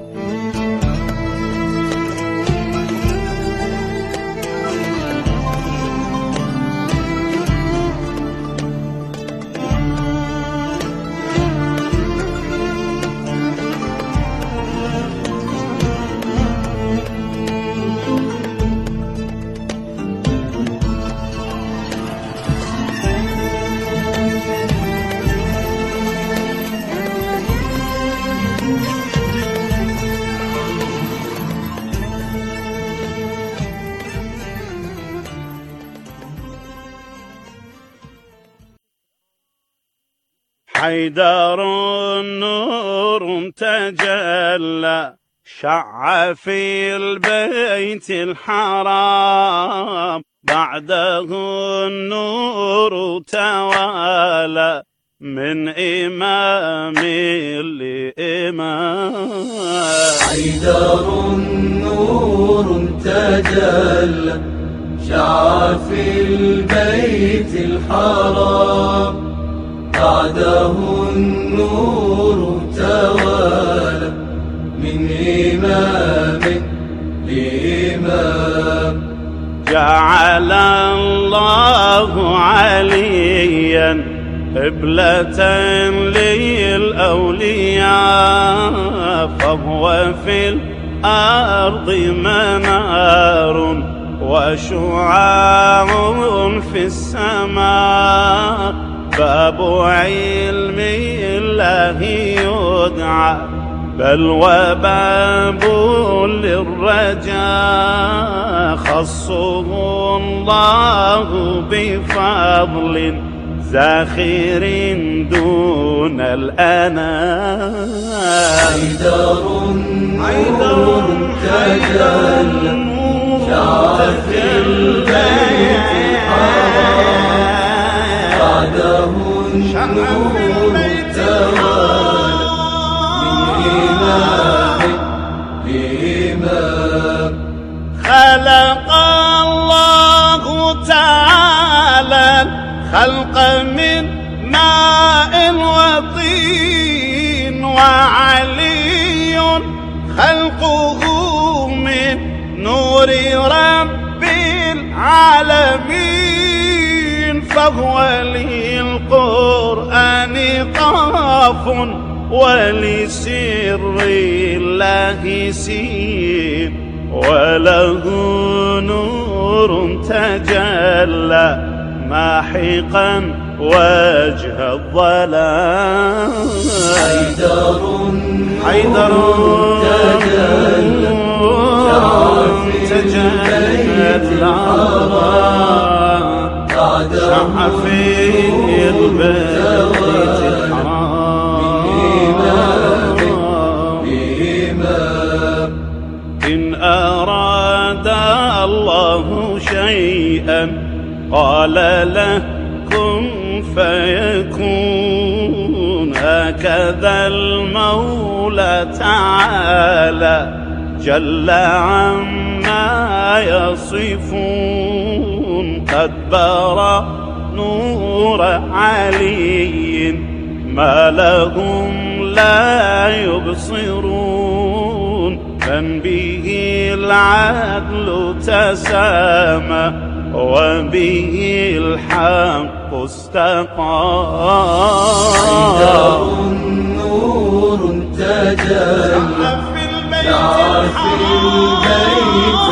حيدر النور تجلى شع في البيت الحرام، بعده النور توالى من إمام لإمام. حيدر النور تجلى شع في البيت الحرام، بعده النور توالى من إمام لإمام. جعل الله عليا قبلة للأولياء، فهو في الأرض منار وشعاع في السماء، باب علم الله يدعى بل وباب للرجاء، خصه الله بفضل زاخر دون الأنام. حيدر النور تجلى شع في البيت الحرام، بعده النور توالى من إمام لإمام. خلق الله تعالى الخلق من ماء وطين، وعلي خلقه من نور رب العالمين، فهو للقرآن قاف ولسر الله سين، وله نور تجلى ماحقا وجه الظلام. حيدر حيدر تجلى تجلى شع في البيت الحرام، إن أراد الله شيئا قال له كن فيكون، هكذا المولى تعالى جل عما يصفون، قد برأ نور علي ما لهم لا يبصرون من به العدل تسامى وبه الحق استقام. حيدر نور تجلى في البيت